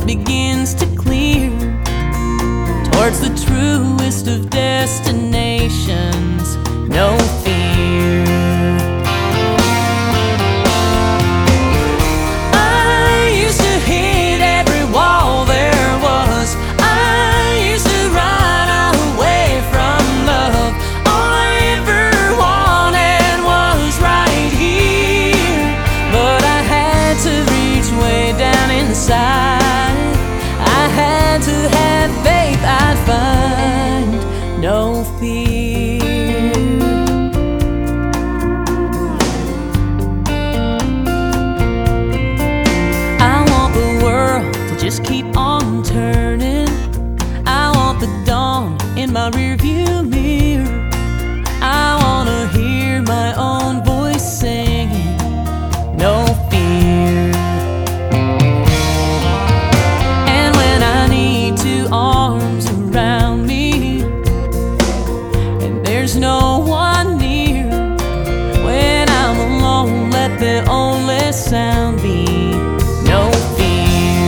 begins to clear towards the truest of destinations. No fear. I used to hit every wall there was. I used to run away from love. All I ever wanted was right here, but I had to reach way down inside. I had to have faith I'd find no fear. I want the world to just keep on turning. I want the dawn in my rearview mirror. I want to hear my own voice singing, no fear. And when I need two arms around me and there's no one near, when I'm alone, let the only sound be no fear.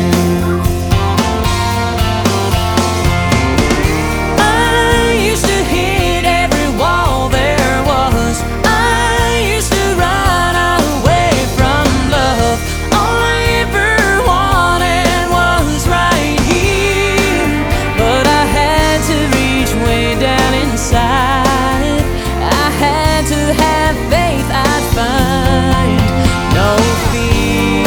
I used to hit every wall there was. I used to run away from love. All I ever wanted was right here, but I had to reach way down inside. I had to have faith I'd find no fear.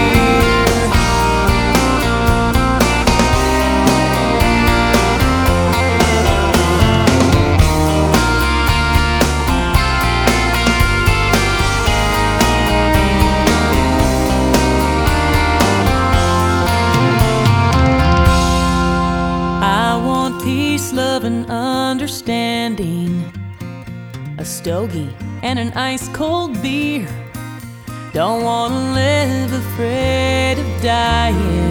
I want peace, love, and understanding, a stogie and an ice-cold beer. Don't wanna live afraid of dying.